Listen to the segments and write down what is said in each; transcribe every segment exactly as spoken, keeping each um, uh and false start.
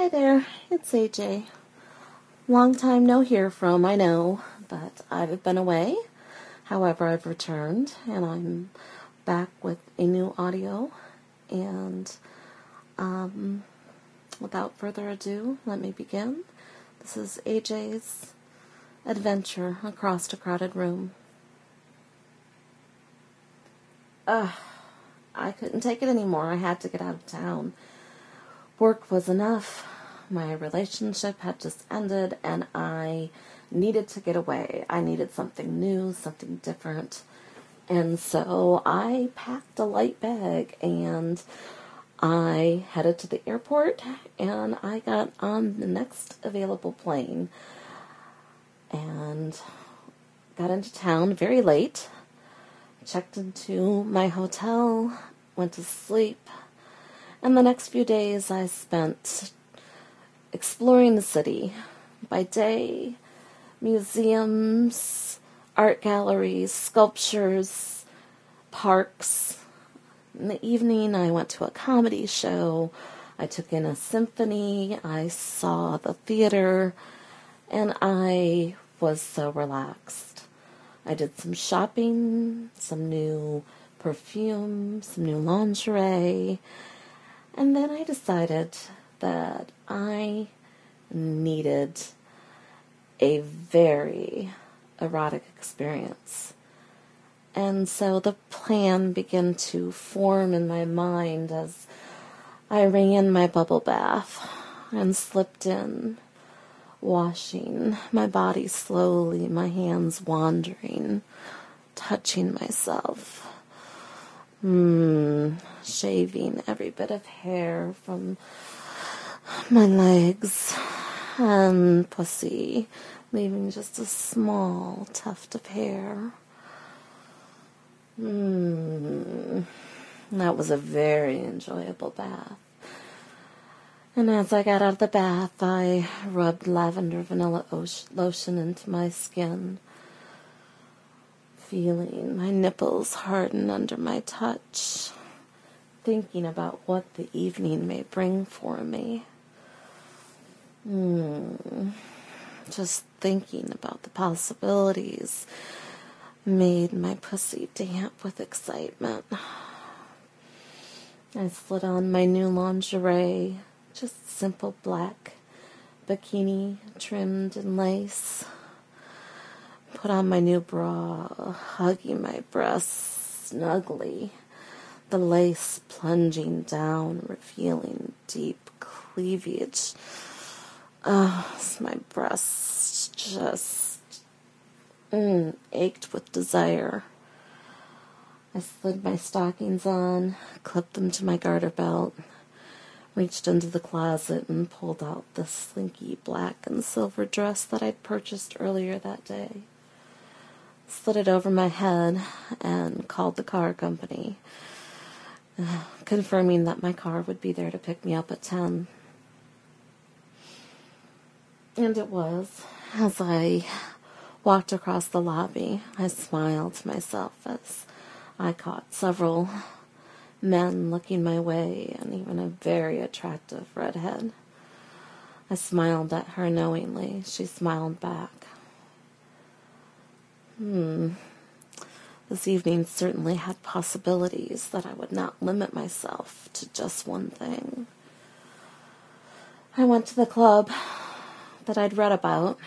Hi there, it's A J. Long time no hear from, I know, but I've been away. However, I've returned, and I'm back with a new audio. And um, without further ado, let me begin. This is A J's adventure across a crowded room. Ugh, I couldn't take it anymore. I had to get out of town. Work was enough. My relationship had just ended, and I needed to get away. I needed something new, something different. And so I packed a light bag, and I headed to the airport, and I got on the next available plane, and got into town very late, checked into my hotel, went to sleep, and the next few days I spent exploring the city. By day, museums, art galleries, sculptures, parks. In the evening, I went to a comedy show. I took in a symphony. I saw the theater, and I was so relaxed. I did some shopping, some new perfume, some new lingerie, and then I decided that I needed a very erotic experience. And so the plan began to form in my mind as I ran my bubble bath and slipped in, washing my body slowly, my hands wandering, touching myself. Hmm, shaving every bit of hair from my legs and pussy, leaving just a small tuft of hair. Hmm, that was a very enjoyable bath. And as I got out of the bath, I rubbed lavender vanilla lotion into my skin, feeling my nipples harden under my touch, thinking about what the evening may bring for me. Hmm. Just thinking about the possibilities made my pussy damp with excitement. I slid on my new lingerie, just simple black bikini trimmed in lace. Put on my new bra, hugging my breasts snugly, the lace plunging down, revealing deep cleavage. Oh, my breasts just mm, ached with desire. I slid my stockings on, clipped them to my garter belt, reached into the closet and pulled out the slinky black and silver dress that I'd purchased earlier that day. Slid it over my head and called the car company, uh, confirming that my car would be there to pick me up at ten. And it was. As I walked across the lobby, I smiled to myself as I caught several men looking my way and even a very attractive redhead. I smiled at her knowingly. She smiled back. Hmm. This evening certainly had possibilities that I would not limit myself to just one thing. I went to the club that I'd read about.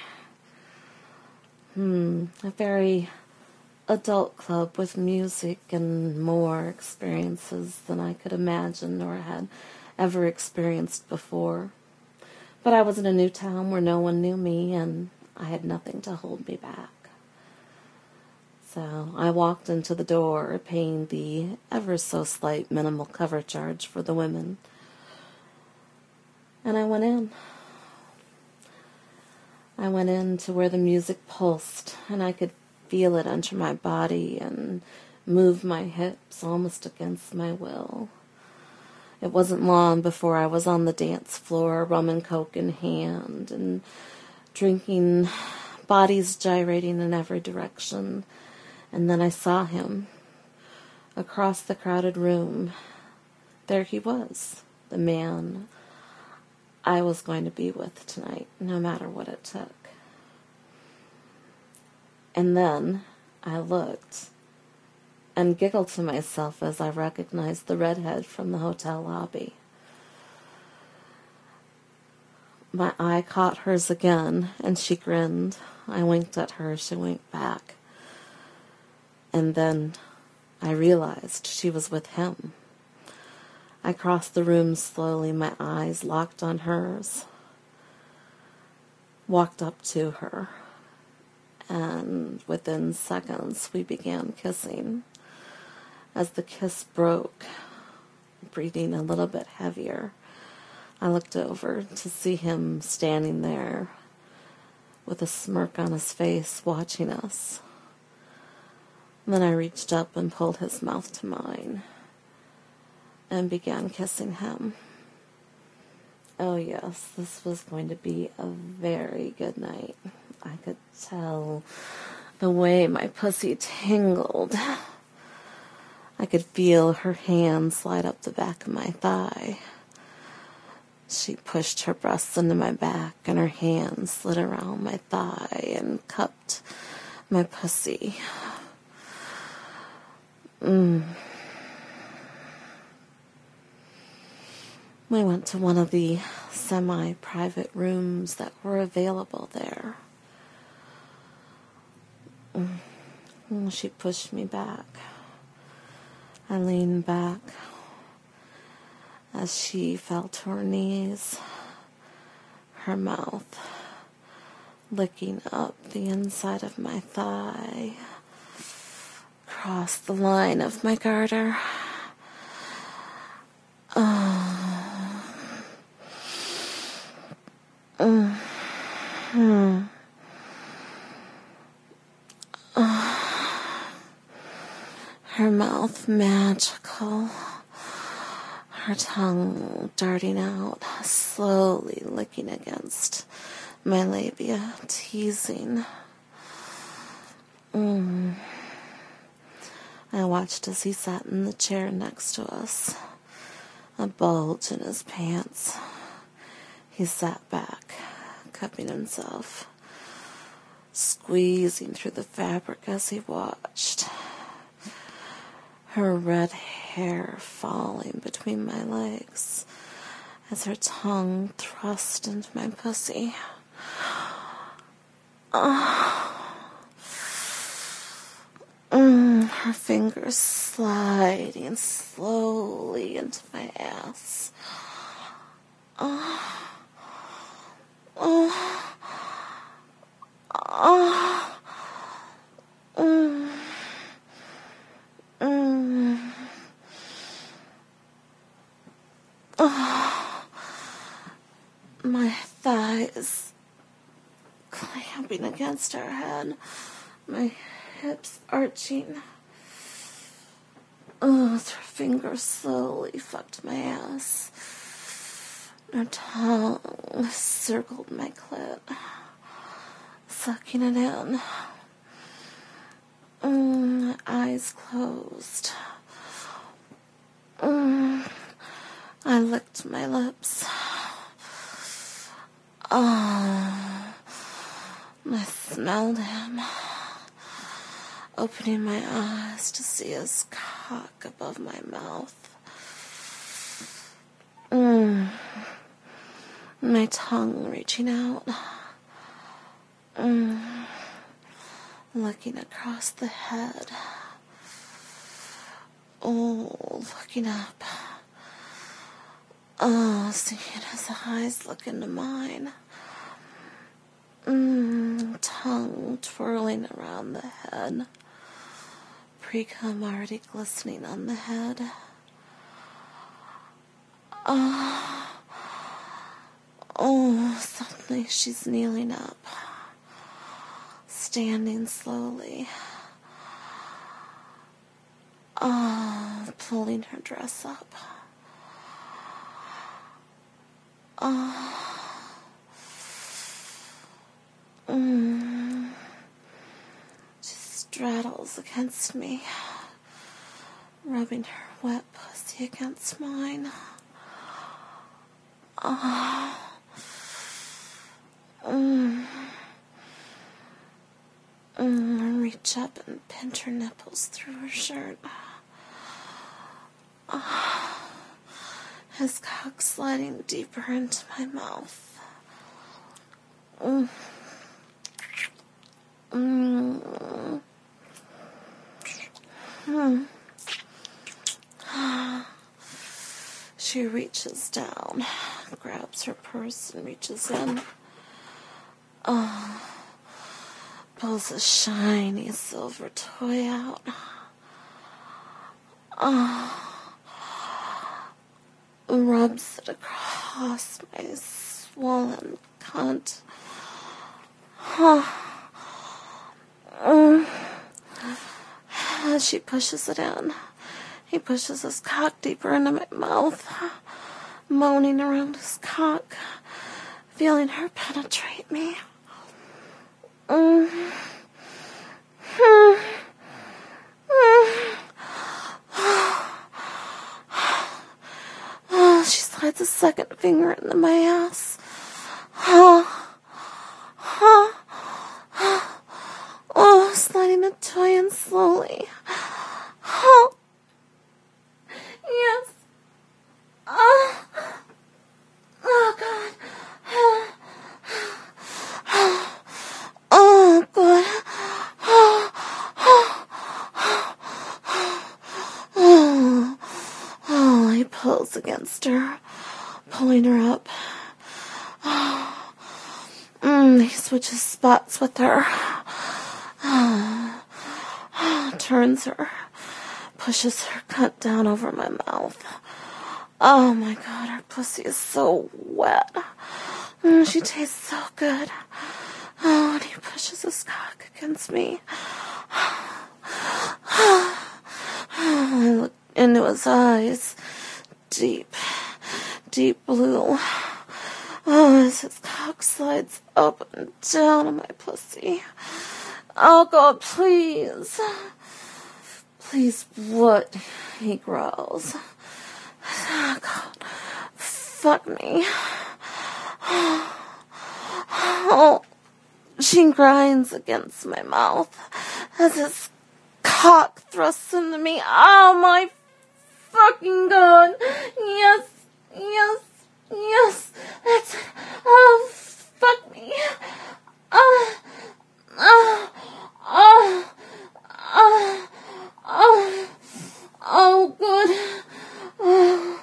Hmm. A very adult club with music and more experiences than I could imagine or had ever experienced before. But I was in a new town where no one knew me, and I had nothing to hold me back. So I walked into the door, paying the ever so slight minimal cover charge for the women. And I went in. I went in to where the music pulsed, and I could feel it enter my body and move my hips almost against my will. It wasn't long before I was on the dance floor, rum and coke in hand, and drinking, bodies gyrating in every direction. And then I saw him across the crowded room. There he was, the man I was going to be with tonight, no matter what it took. And then I looked and giggled to myself as I recognized the redhead from the hotel lobby. My eye caught hers again, and she grinned. I winked at her, she winked back. And then I realized she was with him. I crossed the room slowly, my eyes locked on hers. Walked up to her, and within seconds we began kissing. As the kiss broke, breathing a little bit heavier, I looked over to see him standing there with a smirk on his face, watching us. Then I reached up and pulled his mouth to mine and began kissing him. Oh yes, this was going to be a very good night. I could tell the way my pussy tingled. I could feel her hand slide up the back of my thigh. She pushed her breasts into my back, and her hand slid around my thigh and cupped my pussy. Mm. We went to one of the semi-private rooms that were available there. Mm. She pushed me back. I leaned back as she fell to her knees, her mouth licking up the inside of my thigh, across the line of my garter. Oh. Mm-hmm. Oh. Her mouth magical. Her tongue darting out, slowly licking against my labia, teasing. Mm. I watched as he sat in the chair next to us, a bulge in his pants. He sat back, cupping himself, squeezing through the fabric as he watched. Her red hair falling between my legs as her tongue thrust into my pussy. Oh. Mm, her fingers sliding slowly into my ass. Oh. Oh. Oh. Mm. Mm. Oh. My thighs clamping against her head, my hips arching. Oh, her fingers slowly fucked my ass. Her tongue circled my clit, sucking it in. Mm, eyes closed. Mm, I licked my lips. Oh, I smelled him, opening my eyes to see his cock above my mouth. Mm, my tongue reaching out. Mm, looking across the head. Oh, looking up. Oh, seeing his eyes look into mine. Mm, tongue twirling around the head. Pre-cum already glistening on the head. Oh, oh, suddenly she's kneeling up. Standing slowly. Oh, pulling her dress up. Oh. Mm. She straddles against me, rubbing her wet pussy against mine. Oh. reach up and pinch her nipples through her shirt. Oh, his cock sliding deeper into my mouth. Mm. Mm. Hmm. She reaches down, grabs her purse and reaches in. Oh, pulls a shiny silver toy out. Oh, rubs it across my swollen cunt. Oh. Mm. As she pushes it in, he pushes his cock deeper into my mouth, moaning around his cock, feeling her penetrate me. Mm. Mm. Mm. She slides a second finger into my ass. Oh, oh, oh, sliding the toy in slowly. Oh, yes. Oh, oh God. Oh, God. Oh, oh, oh, he pulls against her, pulling her up. Oh, mm, he switches spots with her. Oh, oh, turns her, pushes her cunt down over my mouth. Oh my God, her pussy is so wet. Mm, she tastes so good. Oh, and he pushes his cock against me. I look into his eyes. Deep, deep blue. Oh, as his cock slides up and down on my pussy. Oh, God, please. Please, what? He growls. Oh, God, fuck me. Oh, she grinds against my mouth as his cock thrusts into me. Oh, my fucking God. Yes, yes, yes. That's it. Oh, fuck me. Oh, oh, oh, oh, oh, oh, good. Oh,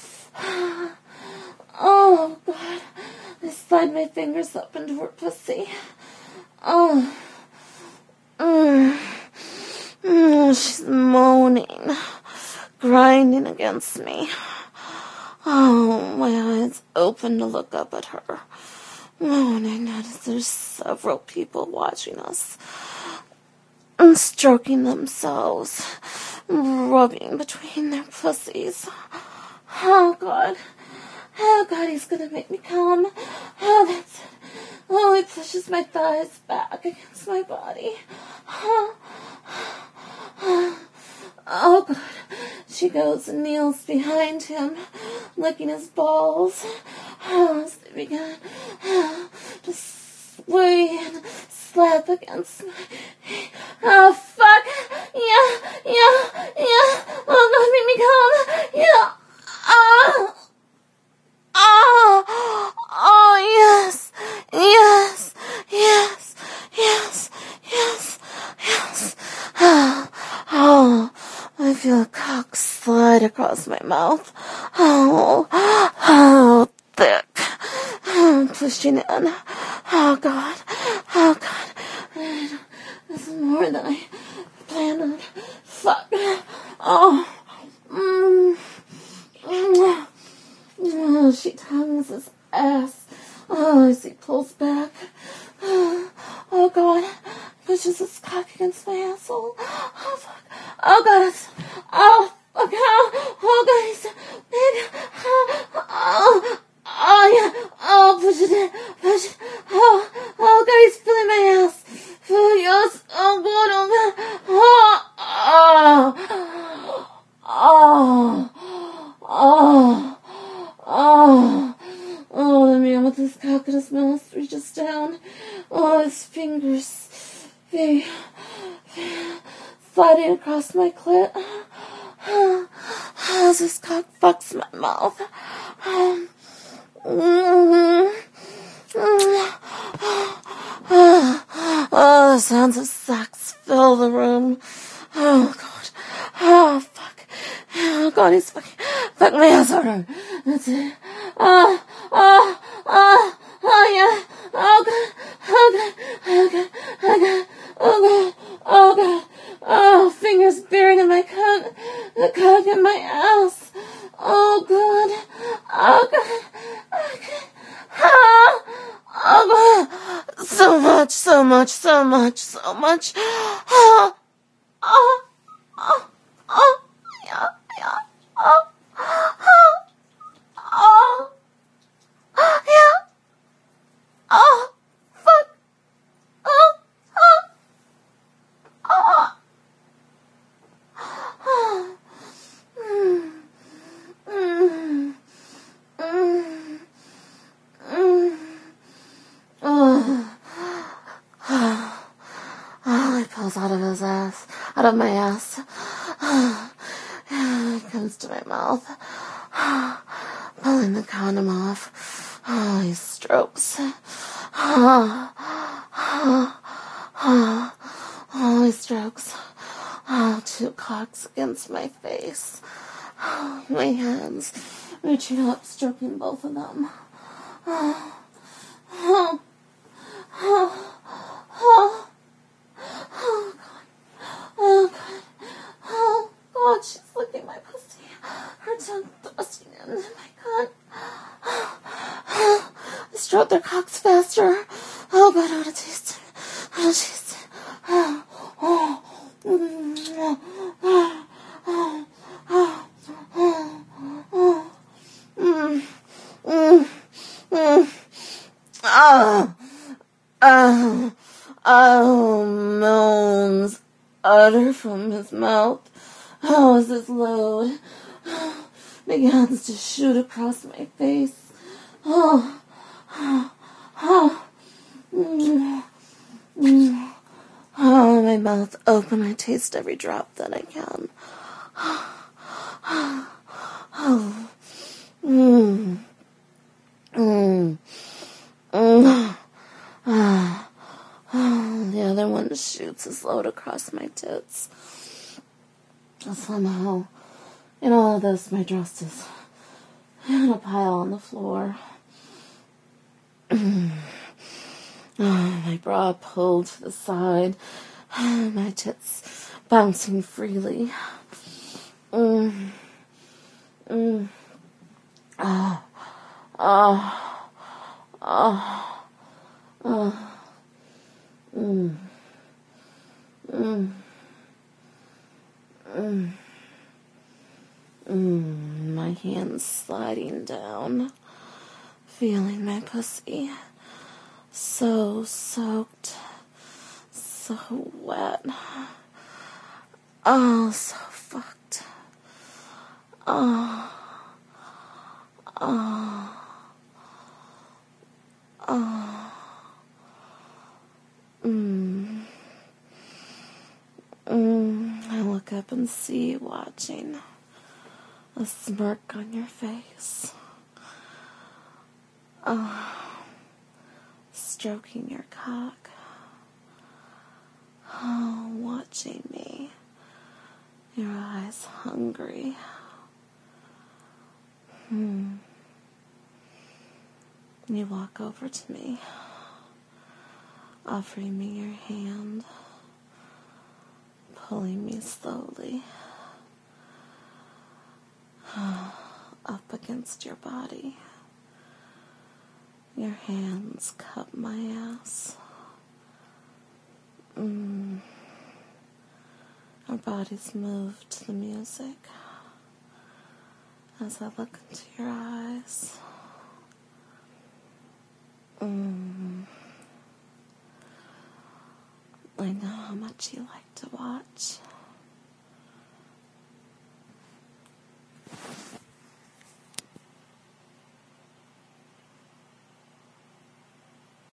oh, God. I slide my fingers up into her pussy. Oh, mm, mm, she's moaning, grinding against me. Oh, my eyes open to look up at her. Oh, and I notice there's several people watching us and stroking themselves, rubbing between their pussies. Oh, God. Oh, God, he's gonna make me come. Oh, that's it. Oh, he pushes my thighs back against my body. Oh, oh, God. She goes and kneels behind him, licking his balls. Oh, as they begin oh, to sway and slap against my... Oh, fuck. Yeah, yeah, yeah. Oh, God, make me come. Yeah. Oh. Oh, oh, yes, yes, yes, yes, yes, yes. Oh, oh, I feel a cock slide across my mouth. Oh, oh, thick. I'm pushing in. Oh, God, oh, God. This is more than I planned on. Fuck. Oh, mm, mm. Oh, she tongues his ass. Oh, as he pulls back. Oh, oh, God. Pushes his cock against my asshole. Oh, fuck. Oh, God. Oh, fuck. Oh, oh, God. He's big. Oh, oh, yeah. Oh, push it in. Push it. Oh, oh, God. He's feeling my ass. Oh, yes. Oh, God. Oh, God. Oh, oh, oh, oh. Oh, oh, the man with his cock in his mouth reaches down. Oh, his fingers, they sliding across my clit as his cock fucks my mouth. Oh, the sounds of sex fill the room. Oh, God. Oh, fuck. Oh, God, he's fucking... Fuck my ass harder. That's it. Oh, oh, oh, oh, yeah. Oh, God. Oh, God. Oh, God. Oh, God. Oh, God. Oh, God. Oh, fingers buried in my cunt. The cock in my ass. Oh, God. Oh, God. Oh, God. Oh, oh, God. So much, so much, so much, so much. Oh, oh, oh, oh, yeah, yeah, oh, oh, oh, yeah, oh, fuck, oh, oh, oh, oh, mm, mm, mm, mm, oh. Oh, he pulls out of his ass, out of my ass. He comes to my mouth, pulling the condom off. Oh, he strokes. Oh, oh, oh, oh, he strokes. Oh, two cocks against my face. Oh, my hands reaching up, stroking both of them. Oh, oh, oh, oh. Oh, God. Oh, God. Oh, God, she's licking my pussy. Her tongue thrusting into my cunt. Oh, oh. I stroke their cocks faster. Oh, God, I want to taste it. I want to taste it. Oh, oh. Mm, oh, oh, oh, oh, oh. Mm, mm, mm. Oh, oh. Oh, moans utter from his mouth. Oh, as his load begins to shoot across my face. Oh, oh, oh, mm, mm. Oh, my mouth open. I taste every drop that I can. Oh, mm, mm, mm. Ah. Oh, the other one shoots his load across my tits. Somehow, in all of this, my dress is in a pile on the floor. Oh, my bra pulled to the side. My tits bouncing freely. Mm. Mm. Oh. Oh. Oh. Oh. Mm. Mm. Mm. Mm. My hands sliding down, feeling my pussy so soaked, so wet. Oh, so fucked. Oh. Oh. Oh. Mm. Mm. I look up and see you watching. A smirk on your face. Oh. Stroking your cock. Oh, watching me. Your eyes hungry. Hmm. You walk over to me, offering me your hand, pulling me slowly up against your body. Your hands cup my ass. Mm. Our bodies move to the music as I look into your eyes. Mm. I know how much you like to watch.